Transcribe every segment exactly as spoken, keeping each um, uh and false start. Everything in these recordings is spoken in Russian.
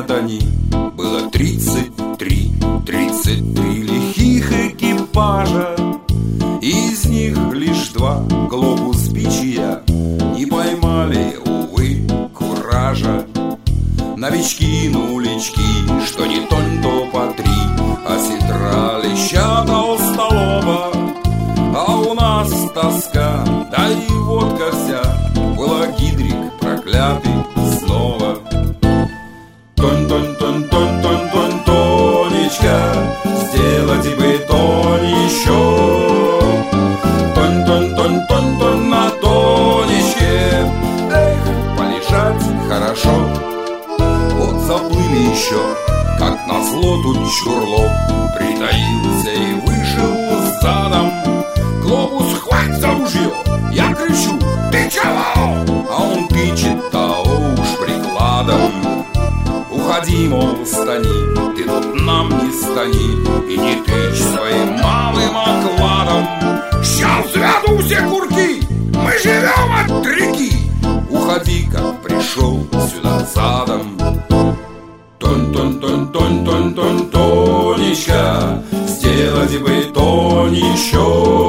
звонят они. Было тридцать три, тридцать три лихих экипажа. Из них лишь два глобус бичья не поймали, увы, куража. Новички, нулички, что не тонь, то по три, а сетра леща толстолоба. А у нас тоска, да и водка вся, была гидрик проклятый снова. Тонь-тонь-тонь-тонь-тонь-тонь, Тонечка, сделать бы тонь еще. Тонь-тонь-тонь-тонь-тонь на Тонечке, эх, полежать хорошо. Вот заплыли еще, как назло тут чурло, притаился и вышел задом. Глобус, хватит за ружье! Я кричу: ты чего? А он тычет, а уж прикладом. Уходи, мол, стани, ты тут нам не стани, и не тычь своим малым окладом. Сейчас свяду все курки, мы живем от реки. Уходи, как пришел сюда задом. Тонь-тонь-тонь-тонь-тонь-тонь, Тонечка, сделать бы тонь еще.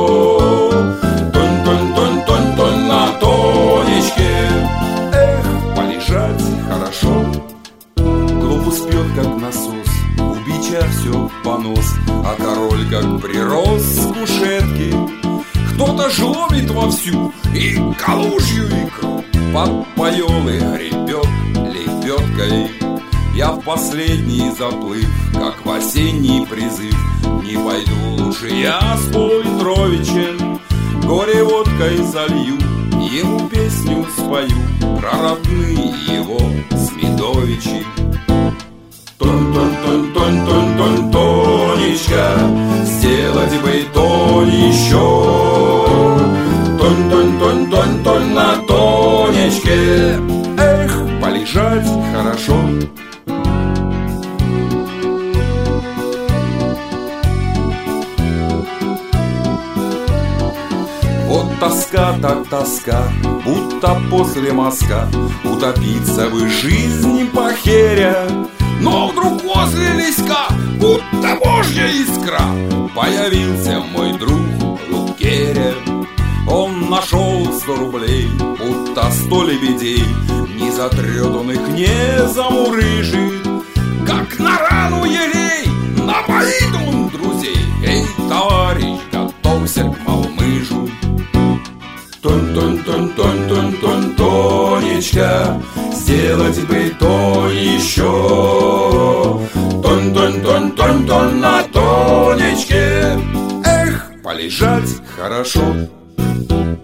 Тонь-тонь-тонь-тонь-тонь на Тонечке, эх, полежать хорошо. Глобус пьет, как насос, у бича все в понос, а король как прирос с кушетки. Кто-то жлобит вовсю и калужью икру подпоел и гребет лебедкой. Я в последний заплыв, как в осенний призыв, не пойду лучше я с Полтровичем, горе водкой залью, ему песню спою про родные его Смедовичи. Тонь-тонь-тонь-тонь-тонь-тонь, Тонечка, сделать бы тонь еще. Тонь-тонь-тонь-тонь-тонь на Тонечке, эх, полежать хорошо. Вот тоска так тоска, будто после мазка утопиться бы жизнь похеря. Но вдруг возле леска, будто божья искра, появился мой друг Лукеря. Он нашел сто рублей, будто сто лебедей, не затрет он их, не замурыжит. Как на рану елей, напоит он друзей. Эй, товарищ, готовься к малмыжу. Тонь-тонь-тонь-тонь-тонь-тонь, Тонечка, сделать бы тонь еще. Тонь-тонь-тонь-тонь-тонь на Тонечке, эх, полежать хорошо.